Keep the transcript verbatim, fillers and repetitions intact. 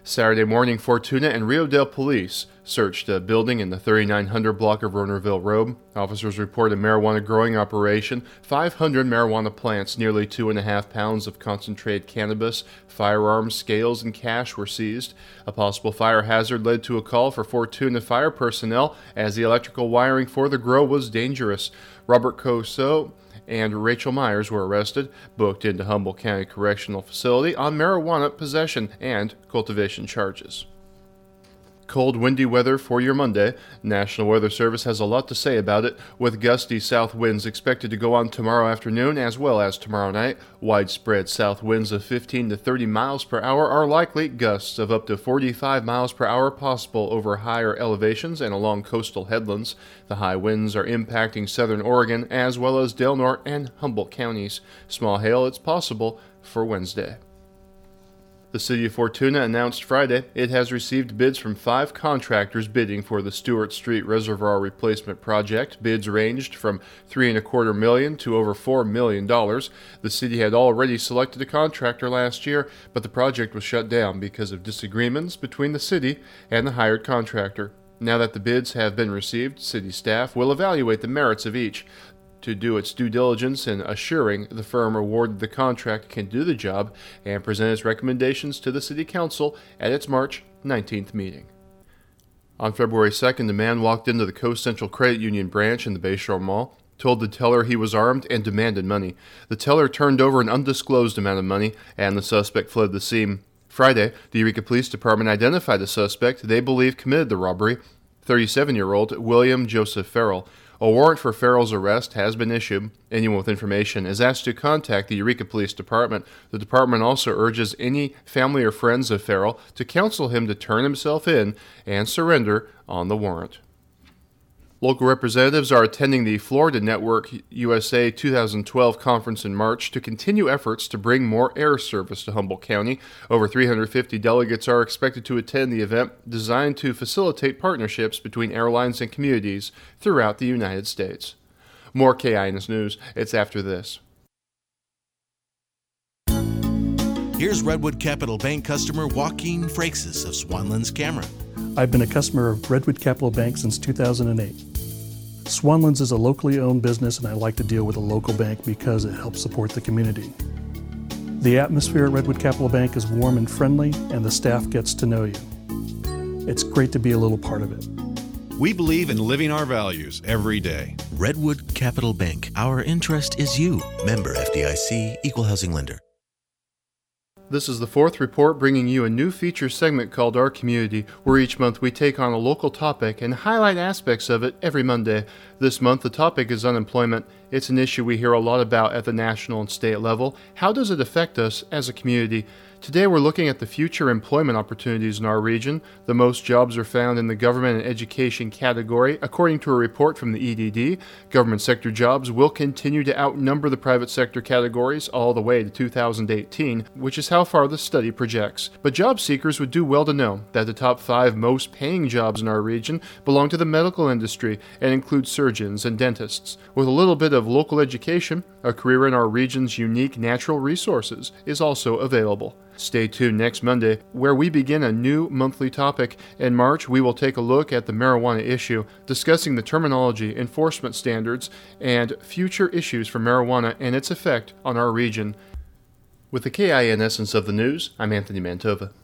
Saturday morning, Fortuna and Rio Dale police searched a building in the thirty-nine hundred block of Ronerville Road. Officers reported a marijuana growing operation, five hundred marijuana plants, nearly two and a half pounds of concentrated cannabis, firearms, scales, and cash were seized. A possible fire hazard led to a call for Fortuna fire personnel as the electrical wiring for the grow was dangerous. Robert Coso and Rachel Myers were arrested, booked into Humboldt County Correctional Facility on marijuana possession and cultivation charges. Cold, windy weather for your Monday. National Weather Service has a lot to say about it, with gusty south winds expected to go on tomorrow afternoon as well as tomorrow night. Widespread south winds of fifteen to thirty miles per hour are likely, gusts of up to forty-five miles per hour possible over higher elevations and along coastal headlands. The high winds are impacting southern Oregon as well as Del Norte and Humboldt counties. Small hail is possible for Wednesday. The City of Fortuna announced Friday it has received bids from five contractors bidding for the Stewart Street Reservoir Replacement Project. Bids ranged from three and a quarter million to over four million dollars. The city had already selected a contractor last year, but the project was shut down because of disagreements between the city and the hired contractor. Now that the bids have been received, city staff will evaluate the merits of each to do its due diligence in assuring the firm awarded the contract can do the job and present its recommendations to the City Council at its March nineteenth meeting. On February second, a man walked into the Coast Central Credit Union branch in the Bayshore Mall, told the teller he was armed, and demanded money. The teller turned over an undisclosed amount of money, and the suspect fled the scene. Friday, the Eureka Police Department identified the suspect they believe committed the robbery, thirty-seven-year-old William Joseph Farrell. A warrant for Farrell's arrest has been issued. Anyone with information is asked to contact the Eureka Police Department. The department also urges any family or friends of Farrell to counsel him to turn himself in and surrender on the warrant. Local representatives are attending the Florida Network U S A two thousand twelve conference in March to continue efforts to bring more air service to Humboldt County. Over three hundred fifty delegates are expected to attend the event, designed to facilitate partnerships between airlines and communities throughout the United States. More K I N S News. It's after this. Here's Redwood Capital Bank customer Joaquin Freixas of Swanlands Camera. I've been a customer of Redwood Capital Bank since two thousand eight. Swanlands is a locally owned business, and I like to deal with a local bank because it helps support the community. The atmosphere at Redwood Capital Bank is warm and friendly, and the staff gets to know you. It's great to be a little part of it. We believe in living our values every day. Redwood Capital Bank. Our interest is you. Member F D I C, Equal Housing Lender. This is the fourth report, bringing you a new feature segment called Our Community, where each month we take on a local topic and highlight aspects of it every Monday. This month the topic is unemployment. It's an issue we hear a lot about at the national and state level. How does it affect us as a community? Today we're looking at the future employment opportunities in our region. The most jobs are found in the government and education category. According to a report from the E D D, government sector jobs will continue to outnumber the private sector categories all the way to two thousand eighteen, which is how far the study projects. But job seekers would do well to know that the top five most paying jobs in our region belong to the medical industry and include surgeons and dentists. With a little bit of local education, a career in our region's unique natural resources is also available. Stay tuned next Monday, where we begin a new monthly topic. In March, we will take a look at the marijuana issue, discussing the terminology, enforcement standards, and future issues for marijuana and its effect on our region. With the K I N essence of the news, I'm Anthony Mantova.